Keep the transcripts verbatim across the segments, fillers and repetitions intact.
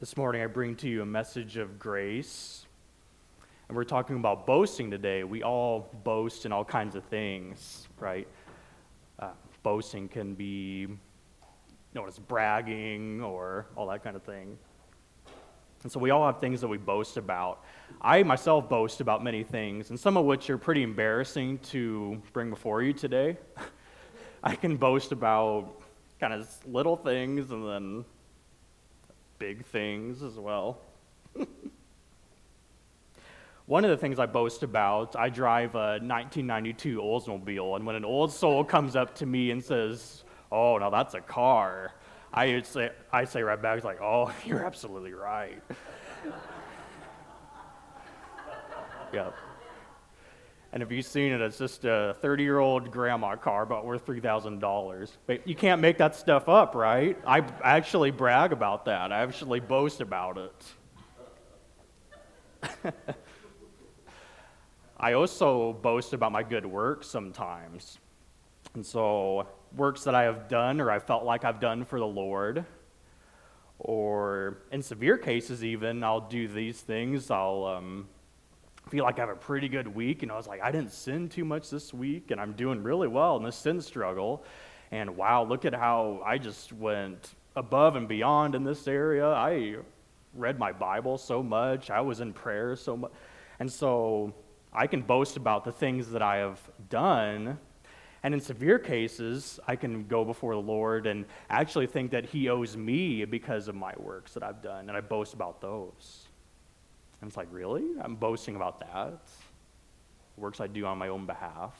This morning I bring to you a message of grace, and we're talking about boasting today. We all boast in all kinds of things, right? Uh, boasting can be known as bragging or all that kind of thing. And so we all have things that we boast about. I myself boast about many things, and some of which are pretty embarrassing to bring before you today. I can boast about kind of little things and then big things as well. One of the things I boast about, I drive a nineteen ninety-two Oldsmobile, and when an old soul comes up to me and says, "Oh, now that's a car," I say, I say right back, like, "Oh, you're absolutely right." Yep. And if you've seen it, it's just a thirty-year-old grandma car, about worth three thousand dollars. But you can't make that stuff up, right? I actually brag about that. I actually boast about it. I also boast about my good works sometimes. And so works that I have done or I felt like I've done for the Lord, or in severe cases even, I'll do these things. I'll um, feel like I have a pretty good week, and I was like, I didn't sin too much this week, and I'm doing really well in this sin struggle. And wow, look at how I just went above and beyond in this area. I read my Bible so much. I was in prayer so much. And so I can boast about the things that I have done. And in severe cases, I can go before the Lord and actually think that He owes me because of my works that I've done, and I boast about those. And it's like, really? I'm boasting about that? Works I do on my own behalf?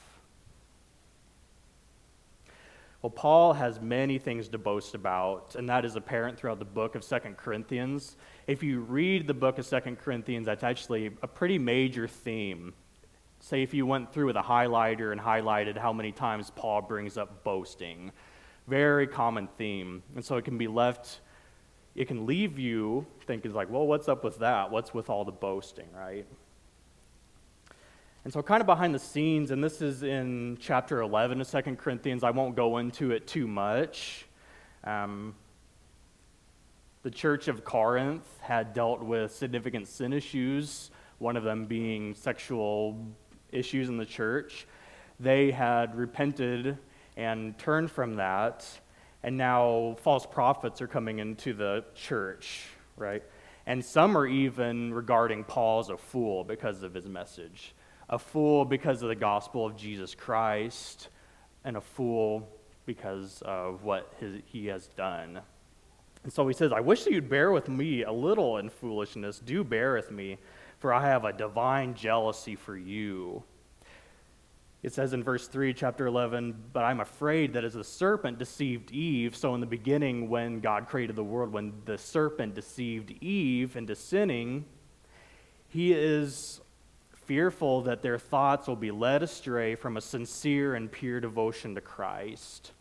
Well, Paul has many things to boast about, and that is apparent throughout the book of Second Corinthians. If you read the book of Second Corinthians, that's actually a pretty major theme. Say if you went through with a highlighter and highlighted how many times Paul brings up boasting. Very common theme. And so it can be left, it can leave you thinking like, well, what's up with that? What's with all the boasting, right? And so kind of behind the scenes, and this is in chapter eleven of Second Corinthians, I won't go into it too much. Um, the church of Corinth had dealt with significant sin issues, one of them being sexual issues in the church. They had repented and turned from that, and now false prophets are coming into the church, right? And some are even regarding Paul as a fool because of his message. A fool because of the gospel of Jesus Christ, and a fool because of what his, he has done. And so he says, I wish that you'd bear with me a little in foolishness. Do bear with me, for I have a divine jealousy for you. It says in verse three, chapter eleven, but I'm afraid that as the serpent deceived Eve, so in the beginning when God created the world, when the serpent deceived Eve into sinning, he is fearful that their thoughts will be led astray from a sincere and pure devotion to Christ.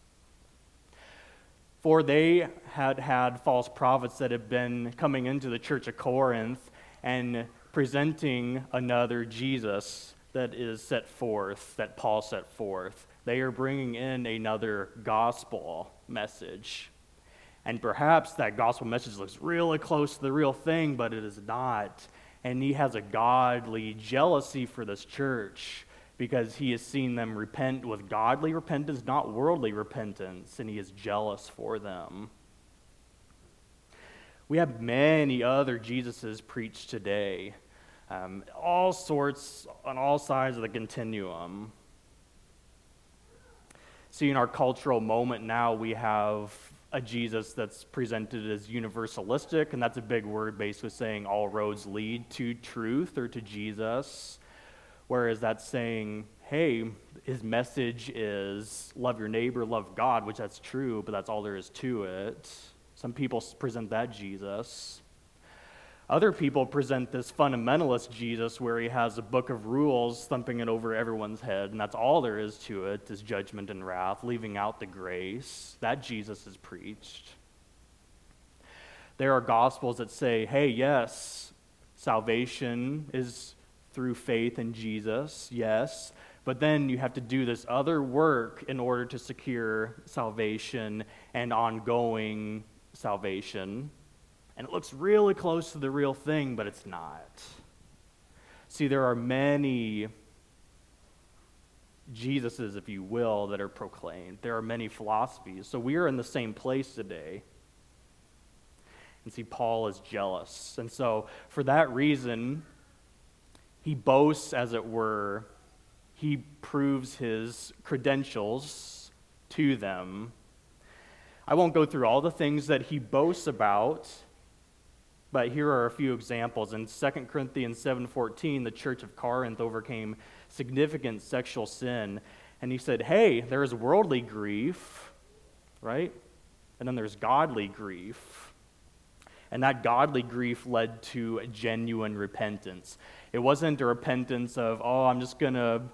For they had had false prophets that had been coming into the church of Corinth and presenting another Jesus that is set forth, that Paul set forth. They are bringing in another gospel message. And perhaps that gospel message looks really close to the real thing, but it is not. And he has a godly jealousy for this church because he has seen them repent with godly repentance, not worldly repentance, and he is jealous for them. We have many other Jesuses preached today, um, all sorts, on all sides of the continuum. See, in our cultural moment now, we have a Jesus that's presented as universalistic, and that's a big word basically saying all roads lead to truth or to Jesus, whereas that's saying, hey, his message is love your neighbor, love God, which that's true, but that's all there is to it. Some people present that Jesus. Other people present this fundamentalist Jesus where he has a book of rules thumping it over everyone's head, and that's all there is to it, is judgment and wrath, leaving out the grace. That Jesus is preached. There are gospels that say, hey, yes, salvation is through faith in Jesus, yes, but then you have to do this other work in order to secure salvation and ongoing salvation. And it looks really close to the real thing, but it's not. See, there are many Jesuses, if you will, that are proclaimed. There are many philosophies. So we are in the same place today. And see, Paul is jealous. And so for that reason, he boasts, as it were. He proves his credentials to them. I won't go through all the things that he boasts about, but here are a few examples. In Second Corinthians seven fourteen, the church of Corinth overcame significant sexual sin. And he said, hey, there's worldly grief, right? And then there's godly grief. And that godly grief led to genuine repentance. It wasn't a repentance of, oh, I'm just going to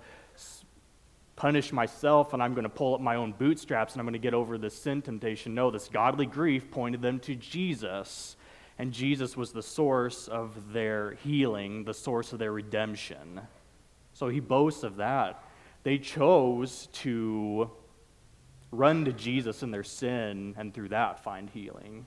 punish myself and I'm going to pull up my own bootstraps and I'm going to get over this sin temptation. No, this godly grief pointed them to Jesus. And Jesus was the source of their healing, the source of their redemption. So he boasts of that. They chose to run to Jesus in their sin and through that find healing.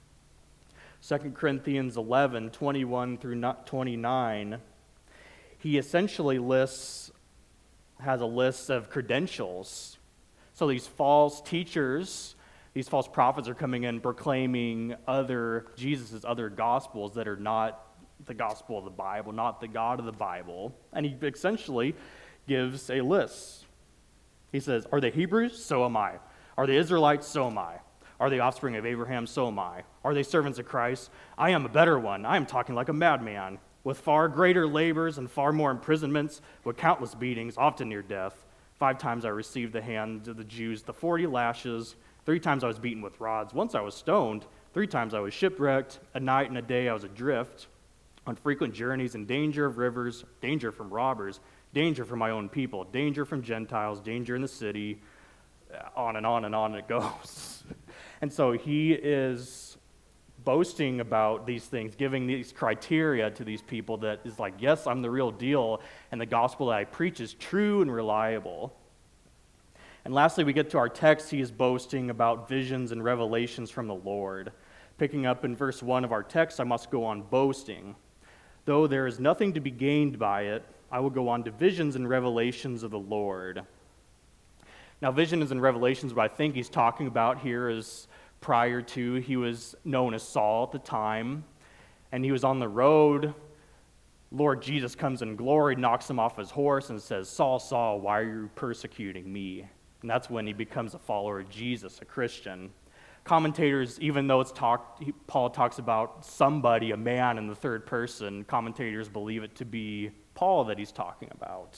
Second Corinthians eleven, twenty-one through twenty-nine, he essentially lists, has a list of credentials. So these false teachers, these false prophets are coming in proclaiming other, Jesus' other gospels that are not the gospel of the Bible, not the God of the Bible. And he essentially gives a list. He says, are they Hebrews? So am I. Are they Israelites? So am I. Are they offspring of Abraham? So am I. Are they servants of Christ? I am a better one. I am talking like a madman, with far greater labors and far more imprisonments, with countless beatings, often near death. Five times I received the hands of the Jews, the forty lashes. Three times I was beaten with rods. Once I was stoned. Three times I was shipwrecked. A night and a day I was adrift, on frequent journeys, in danger of rivers, danger from robbers, danger from my own people, danger from Gentiles, danger in the city, on and on and on it goes. And so he is boasting about these things, giving these criteria to these people that is like, yes, I'm the real deal, and the gospel that I preach is true and reliable. And lastly, we get to our text. He is boasting about visions and revelations from the Lord. Picking up in verse one of our text, I must go on boasting. Though there is nothing to be gained by it, I will go on to visions and revelations of the Lord. Now, visions and revelations, what I think he's talking about here is prior to, he was known as Saul at the time, and he was on the road. Lord Jesus comes in glory, knocks him off his horse, and says, Saul, Saul, why are you persecuting me? And that's when he becomes a follower of Jesus, a Christian. Commentators, even though it's talked, Paul talks about somebody, a man in the third person, commentators believe it to be Paul that he's talking about.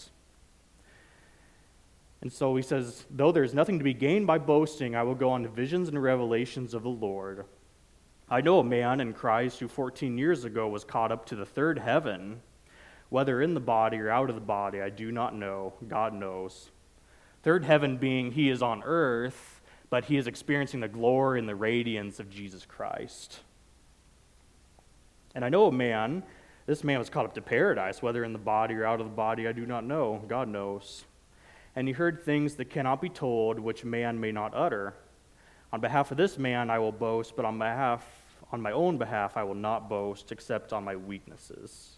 And so he says, though there's nothing to be gained by boasting, I will go on to visions and revelations of the Lord. I know a man in Christ who fourteen years ago was caught up to the third heaven. Whether in the body or out of the body, I do not know. God knows. Third heaven being he is on earth, but he is experiencing the glory and the radiance of Jesus Christ. And I know a man, this man was caught up to paradise, whether in the body or out of the body, I do not know. God knows. And he heard things that cannot be told, which man may not utter. On behalf of this man I will boast, but on behalf, on my own behalf I will not boast, except on my weaknesses.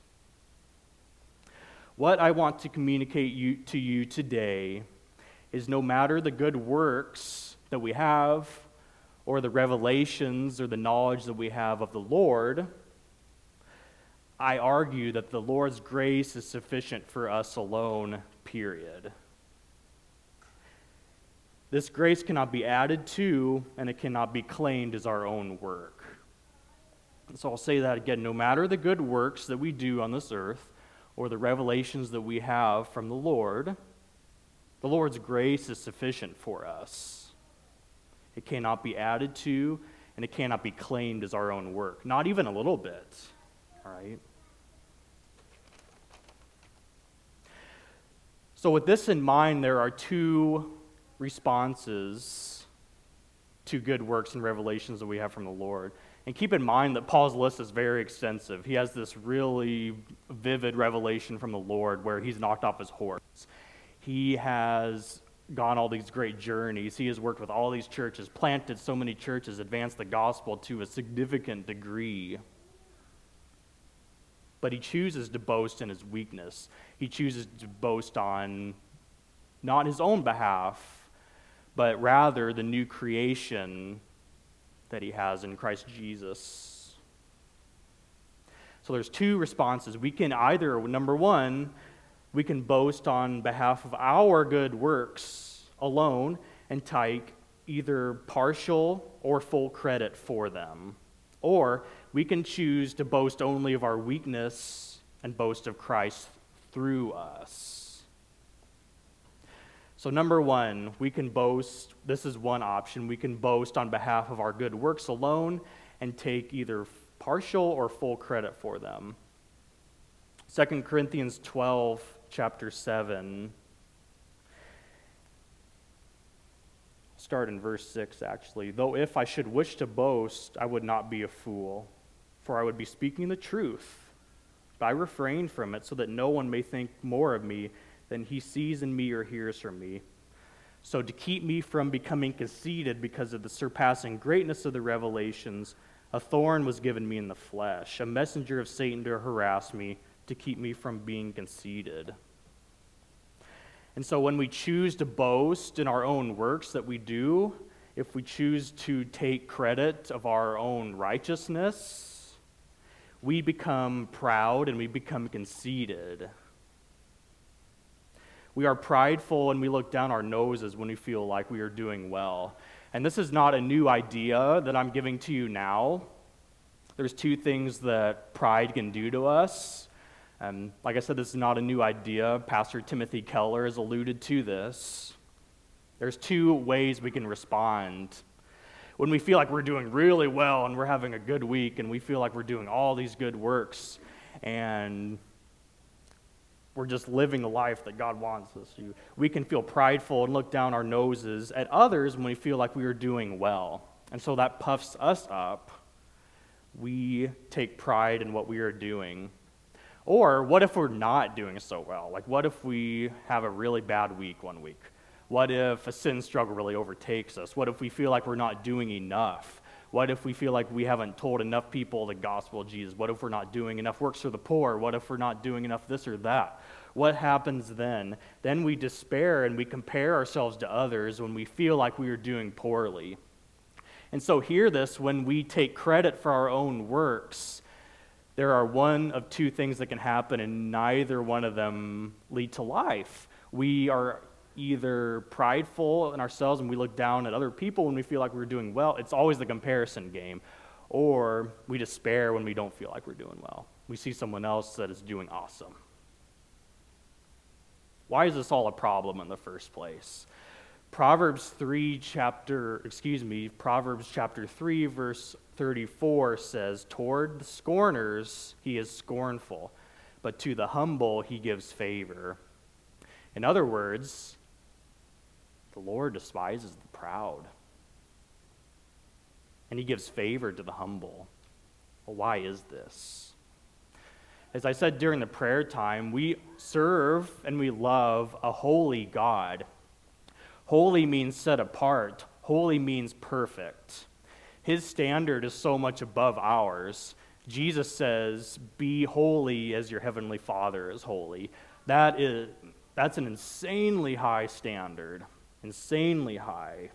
What I want to communicate you, to you today is no matter the good works that we have, or the revelations or the knowledge that we have of the Lord, I argue that the Lord's grace is sufficient for us alone, period. This grace cannot be added to, and it cannot be claimed as our own work. So I'll say that again. No matter the good works that we do on this earth, or the revelations that we have from the Lord, the Lord's grace is sufficient for us. It cannot be added to, and it cannot be claimed as our own work. Not even a little bit. All right? So with this in mind, there are two responses to good works and revelations that we have from the Lord. And keep in mind that Paul's list is very extensive. He has this really vivid revelation from the Lord where he's knocked off his horse. He has gone all these great journeys. He has worked with all these churches, planted so many churches, advanced the gospel to a significant degree. But he chooses to boast in his weakness. He chooses to boast on not his own behalf, but rather the new creation that he has in Christ Jesus. So there's two responses. We can either, number one, we can boast on behalf of our good works alone and take either partial or full credit for them. Or we can choose to boast only of our weakness and boast of Christ through us. So number one, we can boast, this is one option, we can boast on behalf of our good works alone and take either partial or full credit for them. Second Corinthians twelve, chapter seven. Start in verse six, actually. Though if I should wish to boast, I would not be a fool, for I would be speaking the truth. But I refrain from it so that no one may think more of me than he sees in me or hears from me. So to keep me from becoming conceited because of the surpassing greatness of the revelations, a thorn was given me in the flesh, a messenger of Satan to harass me, to keep me from being conceited. And so when we choose to boast in our own works that we do, if we choose to take credit of our own righteousness, we become proud and we become conceited. We are prideful and we look down our noses when we feel like we are doing well. And this is not a new idea that I'm giving to you now. There's two things that pride can do to us. Um, like I said, this is not a new idea. Pastor Timothy Keller has alluded to this. There's two ways we can respond. When we feel like we're doing really well and we're having a good week and we feel like we're doing all these good works and we're just living the life that God wants us to, we can feel prideful and look down our noses at others when we feel like we are doing well. And so that puffs us up. We take pride in what we are doing. Or what if we're not doing so well? Like, what if we have a really bad week one week? What if a sin struggle really overtakes us? What if we feel like we're not doing enough? What if we feel like we haven't told enough people the gospel of Jesus? What if we're not doing enough works for the poor? What if we're not doing enough this or that? What happens then? Then we despair and we compare ourselves to others when we feel like we are doing poorly. And so hear this, when we take credit for our own works, there are one of two things that can happen, and neither one of them lead to life. We are either prideful in ourselves and we look down at other people when we feel like we're doing well. It's always the comparison game. Or we despair when we don't feel like we're doing well. We see someone else that is doing awesome. Why is this all a problem in the first place? Proverbs three chapter, excuse me, Proverbs chapter three verse thirty-four says, "Toward the scorners he is scornful, but to the humble he gives favor." In other words, the Lord despises the proud, and he gives favor to the humble. Well, why is this? As I said during the prayer time, we serve and we love a holy God. Holy means set apart. Holy means perfect. His standard is so much above ours. Jesus says, "Be holy as your heavenly Father is holy." That is, that's an insanely high standard. Insanely high.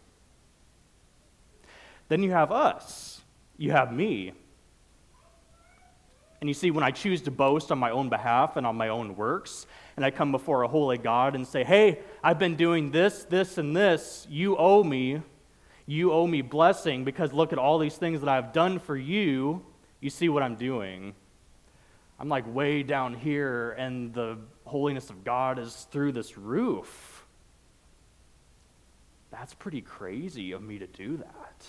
Then you have us. You have me. And you see, when I choose to boast on my own behalf and on my own works, and I come before a holy God and say, "Hey, I've been doing this, this, and this. You owe me. You owe me blessing because look at all these things that I've done for you." You see what I'm doing. I'm like way down here, and the holiness of God is through this roof. That's pretty crazy of me to do that.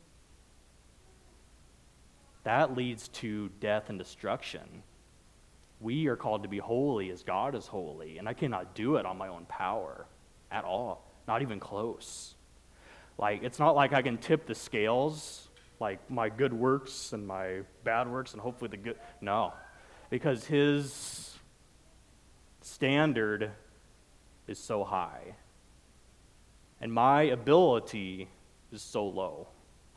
That leads to death and destruction. We are called to be holy as God is holy, and I cannot do it on my own power at all, not even close. Like, it's not like I can tip the scales, like my good works and my bad works, and hopefully the good, no. Because his standard is so high. and my ability is so low.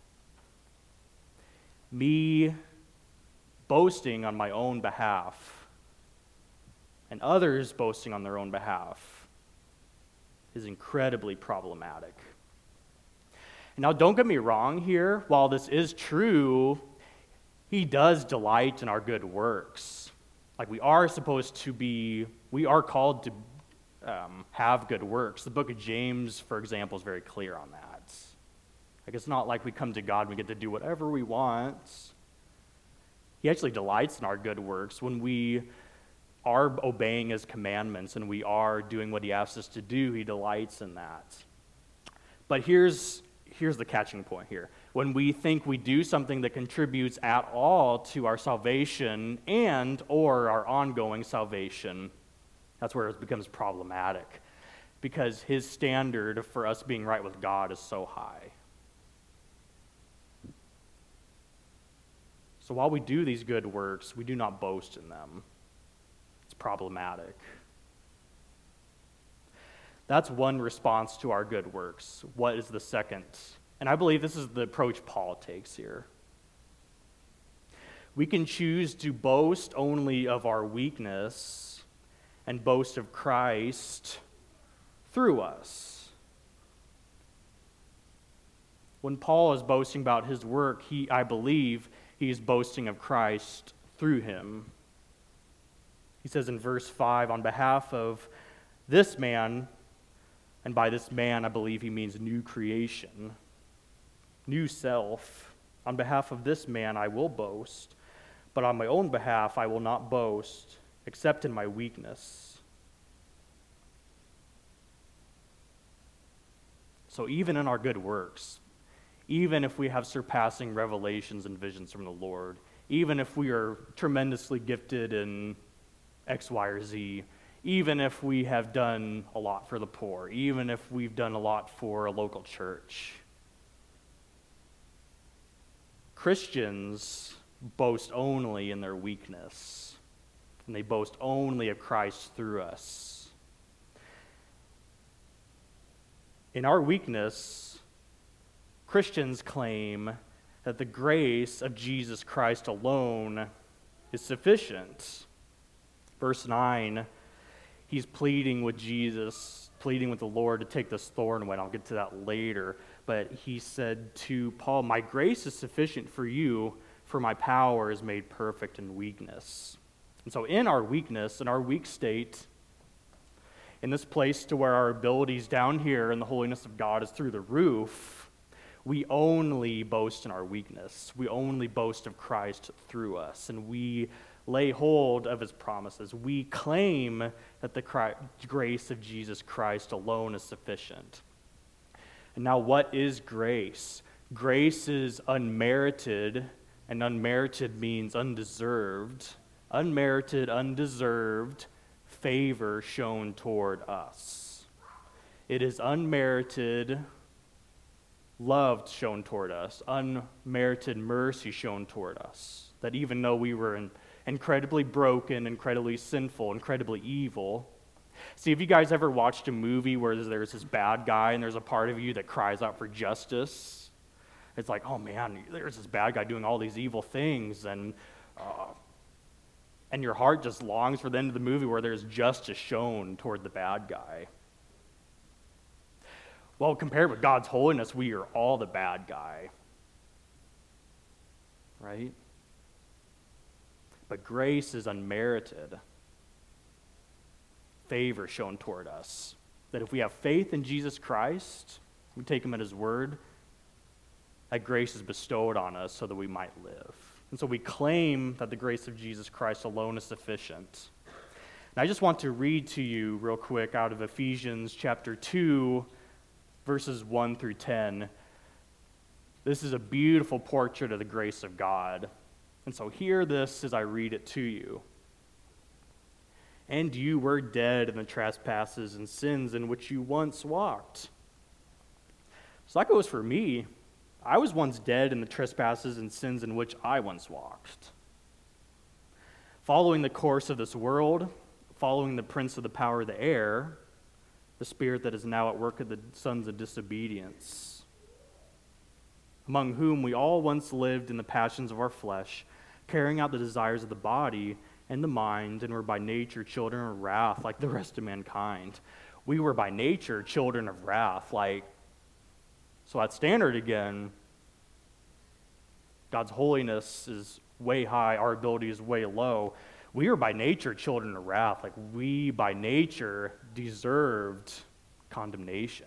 Me boasting on my own behalf and others boasting on their own behalf is incredibly problematic. And now, don't get me wrong here. While this is true, he does delight in our good works. Like, we are supposed to be, we are called to um, have good works. The book of James, for example, is very clear on that. Like, it's not like we come to God and we get to do whatever we want. He actually delights in our good works when we are obeying his commandments and we are doing what he asks us to do. He delights in that. But here's here's the catching point here. When we think we do something that contributes at all to our salvation and or our ongoing salvation, that's where it becomes problematic, because his standard for us being right with God is so high. So while we do these good works, we do not boast in them. It's problematic. That's one response to our good works. What is the second? And I believe this is the approach Paul takes here. We can choose to boast only of our weakness and boast of Christ through us. When Paul is boasting about his work, he, I believe, he is boasting of Christ through him. He says in verse five, on behalf of this man, and by this man I believe he means new creation, new self. On behalf of this man I will boast, but on my own behalf I will not boast, except in my weakness. So even in our good works, even if we have surpassing revelations and visions from the Lord, even if we are tremendously gifted in X, Y, or Z, even if we have done a lot for the poor, even if we've done a lot for a local church, Christians boast only in their weakness, and they boast only of Christ through us. In our weakness, Christians claim that the grace of Jesus Christ alone is sufficient. Verse nine, he's pleading with Jesus, pleading with the Lord to take this thorn away. I'll get to that later. But he said to Paul, my grace is sufficient for you, for my power is made perfect in weakness. And so in our weakness, in our weak state, in this place to where our abilities down here and the holiness of God is through the roof, we only boast in our weakness. We only boast of Christ through us, and we lay hold of his promises. We claim that the Christ, grace of Jesus Christ alone is sufficient. And now, what is grace? Grace is unmerited, and unmerited means undeserved. Unmerited, undeserved favor shown toward us. It is unmerited love shown toward us, unmerited mercy shown toward us, that even though we were in, incredibly broken, incredibly sinful, incredibly evil. See, have you guys ever watched a movie where there's this bad guy and there's a part of you that cries out for justice? It's like, oh man, there's this bad guy doing all these evil things, and uh, and your heart just longs for the end of the movie where there's justice shown toward the bad guy. Well, compared with God's holiness, we are all the bad guy, right? But grace is unmerited favor shown toward us. That if we have faith in Jesus Christ, we take him at his word, that grace is bestowed on us so that we might live. And so we claim that the grace of Jesus Christ alone is sufficient. And I just want to read to you real quick out of Ephesians chapter two, verses one through ten. This is a beautiful portrait of the grace of God. And so hear this as I read it to you. And you were dead in the trespasses and sins in which you once walked. So that goes for me. I was once dead in the trespasses and sins in which I once walked, following the course of this world, following the prince of the power of the air, the spirit that is now at work of the sons of disobedience, among whom we all once lived in the passions of our flesh, carrying out the desires of the body and the mind, and were by nature children of wrath like the rest of mankind. We were by nature children of wrath. Like, so at standard again, God's holiness is way high, our ability is way low. We are by nature children of wrath. Like, we by nature deserved condemnation.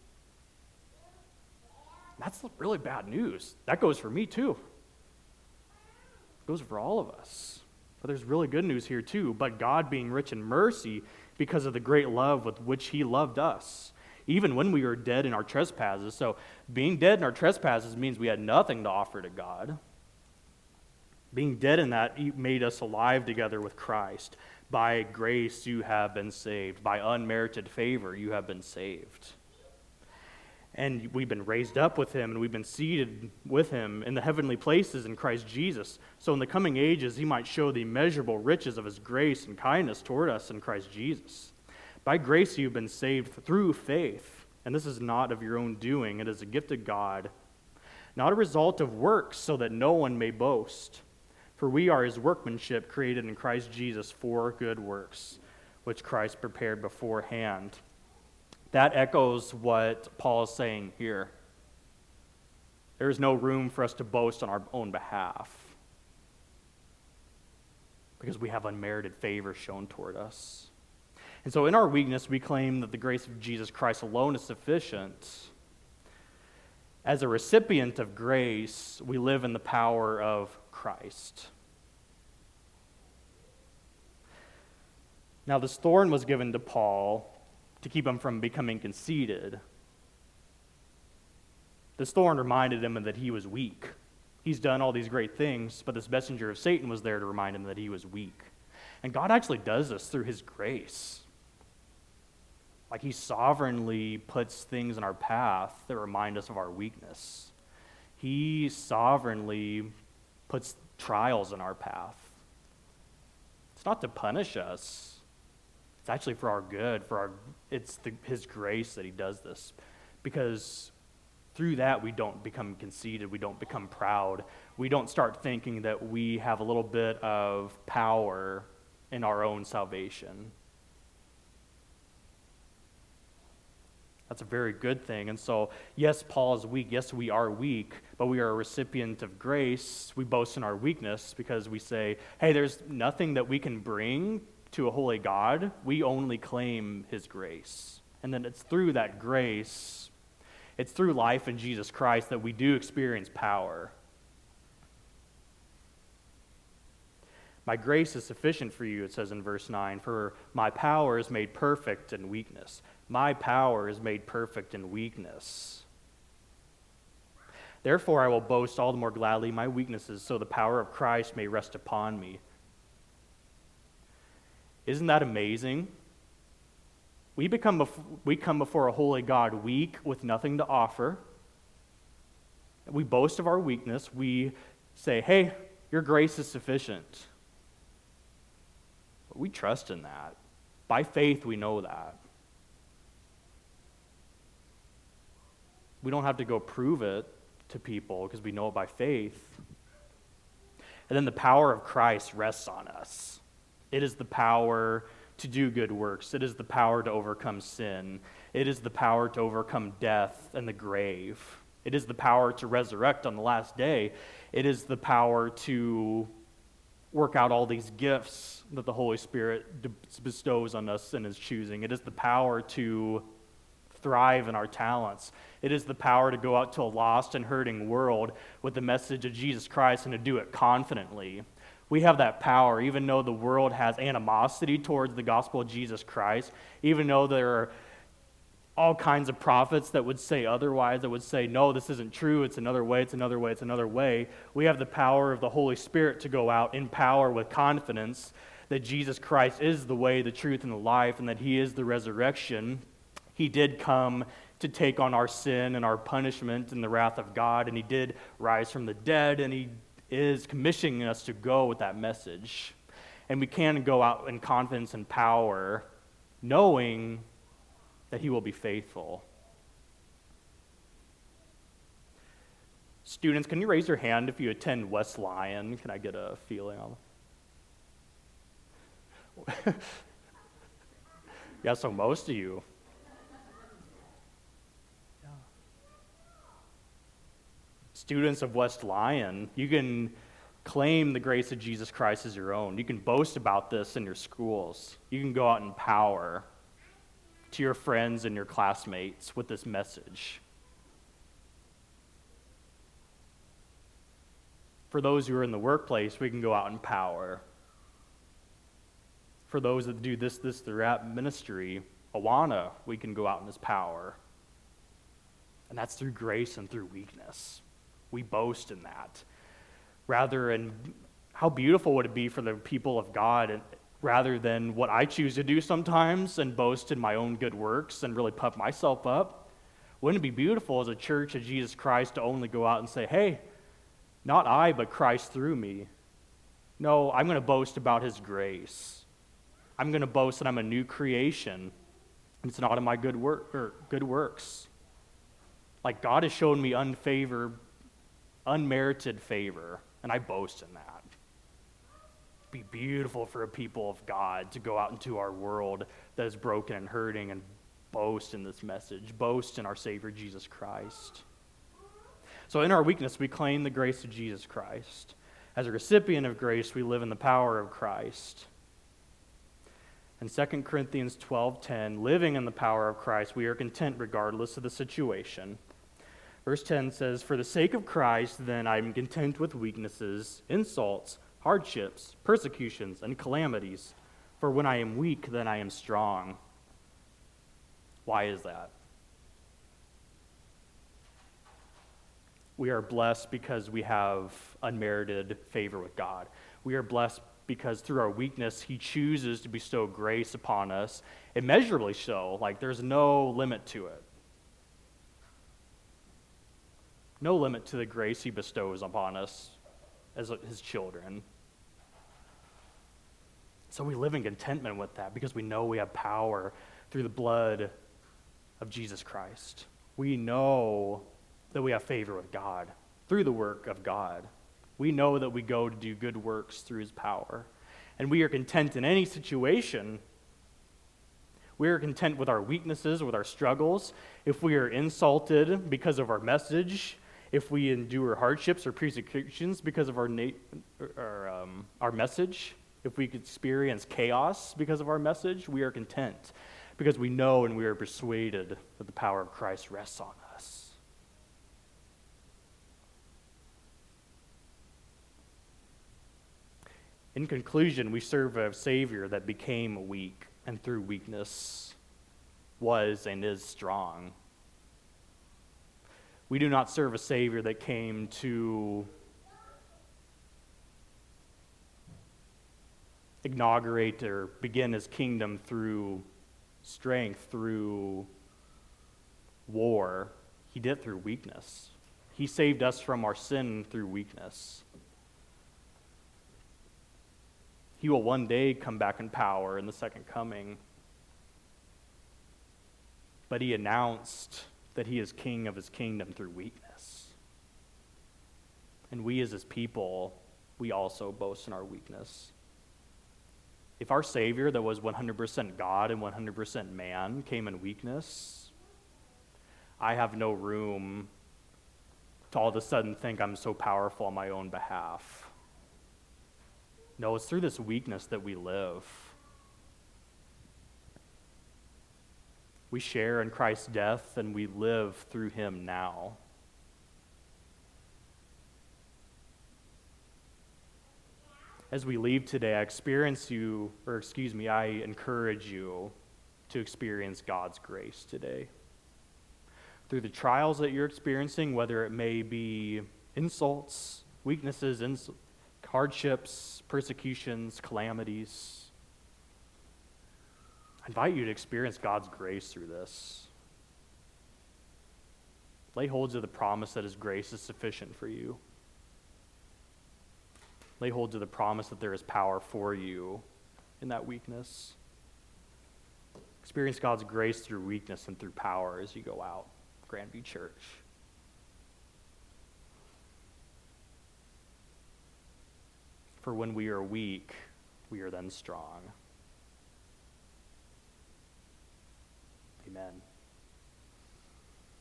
That's really bad news. That goes for me too. It goes for all of us. But there's really good news here too. But God, being rich in mercy, because of the great love with which he loved us, even when we were dead in our trespasses. So being dead in our trespasses means we had nothing to offer to God. Being dead in that made us alive together with Christ. By grace you have been saved. By unmerited favor you have been saved. And we've been raised up with him, and we've been seated with him in the heavenly places in Christ Jesus. So in the coming ages he might show the immeasurable riches of his grace and kindness toward us in Christ Jesus. By grace you've been saved through faith, and this is not of your own doing. It is a gift of God, not a result of works, so that no one may boast. For we are his workmanship, created in Christ Jesus for good works, which Christ prepared beforehand. That echoes what Paul is saying here. There is no room for us to boast on our own behalf, because we have unmerited favor shown toward us. And so in our weakness, we claim that the grace of Jesus Christ alone is sufficient. As a recipient of grace, we live in the power of Christ. Now, this thorn was given to Paul to keep him from becoming conceited. This thorn reminded him that he was weak. He's done all these great things, but this messenger of Satan was there to remind him that he was weak. And God actually does this through his grace. Like, he sovereignly puts things in our path that remind us of our weakness. He sovereignly puts trials in our path. It's not to punish us. It's actually for our good, for our it's the, his grace that he does this. Because through that we don't become conceited, we don't become proud. We don't start thinking that we have a little bit of power in our own salvation. That's a very good thing. And so, yes, Paul is weak. Yes, we are weak, but we are a recipient of grace. We boast in our weakness because we say, hey, there's nothing that we can bring to a holy God. We only claim his grace. And then it's through that grace, it's through life in Jesus Christ that we do experience power. My grace is sufficient for you, it says in verse nine, for my power is made perfect in weakness. My power is made perfect in weakness. Therefore I will boast all the more gladly in my weaknesses, so the power of Christ may rest upon me. Isn't that amazing? We become bef- we come before a holy God weak with nothing to offer. We boast of our weakness. We say, hey, your grace is sufficient. But we trust in that. By faith, we know that. We don't have to go prove it to people because we know it by faith. And then the power of Christ rests on us. It is the power to do good works. It is the power to overcome sin. It is the power to overcome death and the grave. It is the power to resurrect on the last day. It is the power to work out all these gifts that the Holy Spirit bestows on us in his choosing. It is the power to thrive in our talents. It is the power to go out to a lost and hurting world with the message of Jesus Christ and to do it confidently. We have that power, even though the world has animosity towards the gospel of Jesus Christ, even though there are all kinds of prophets that would say otherwise, that would say, no, this isn't true, it's another way, it's another way, it's another way. We have the power of the Holy Spirit to go out in power with confidence that Jesus Christ is the way, the truth, and the life, and that he is the resurrection. He did come to take on our sin and our punishment and the wrath of God, and he did rise from the dead, and he is commissioning us to go with that message. And we can go out in confidence and power, knowing that he will be faithful. Students, can you raise your hand if you attend West Lyon? Can I get a feeling on it? Yeah, so most of you. Yeah. Students of West Lyon, you can claim the grace of Jesus Christ as your own. You can boast about this in your schools. You can go out in power to your friends and your classmates with this message. For those who are in the workplace, we can go out in power. For those that do this, this, the rap ministry, Awana, we can go out in his power. And that's through grace and through weakness. We boast in that. Rather, and how beautiful would it be for the people of God, rather than what I choose to do sometimes and boast in my own good works and really puff myself up? Wouldn't it be beautiful as a church of Jesus Christ to only go out and say, hey, not I, but Christ through me. No, I'm going to boast about his grace. I'm going to boast that I'm a new creation. It's not in my good work or good works. Like God has shown me unfavor, unmerited favor, and I boast in that. It'd be beautiful for a people of God to go out into our world that is broken and hurting and boast in this message, boast in our Savior Jesus Christ. So in our weakness, we claim the grace of Jesus Christ. As a recipient of grace, we live in the power of Christ. In Second Corinthians twelve ten, living in the power of Christ, we are content regardless of the situation. Verse ten says, for the sake of Christ, then I am content with weaknesses, insults, hardships, persecutions, and calamities. For when I am weak, then I am strong. Why is that? We are blessed because we have unmerited favor with God. We are blessed because through our weakness, he chooses to bestow grace upon us, immeasurably so. Like there's no limit to it. No limit to the grace he bestows upon us as his children. So we live in contentment with that because we know we have power through the blood of Jesus Christ. We know that we have favor with God through the work of God. We know that we go to do good works through his power. And we are content in any situation. We are content with our weaknesses, with our struggles. If we are insulted because of our message, if we endure hardships or persecutions because of our na- or, um, our message, if we experience chaos because of our message, we are content because we know and we are persuaded that the power of Christ rests on us. In conclusion, we serve a Savior that became weak and through weakness was and is strong. We do not serve a Savior that came to inaugurate or begin his kingdom through strength, through war. He did it through weakness. He saved us from our sin through weakness. He will one day come back in power in the second coming. But he announced that he is king of his kingdom through weakness. And we as his people, we also boast in our weakness. If our Savior that was one hundred percent God and one hundred percent man came in weakness, I have no room to all of a sudden think I'm so powerful on my own behalf. No, it's through this weakness that we live. We share in Christ's death and we live through him now. As we leave today, I experience you, or excuse me, I encourage you to experience God's grace today. Through the trials that you're experiencing, whether it may be insults, weaknesses, ins- hardships, persecutions, calamities, I invite you to experience God's grace through this. Lay hold to the promise that his grace is sufficient for you. Lay hold to the promise that there is power for you in that weakness. Experience God's grace through weakness and through power as you go out, Grandview Church. For when we are weak, we are then strong. Amen.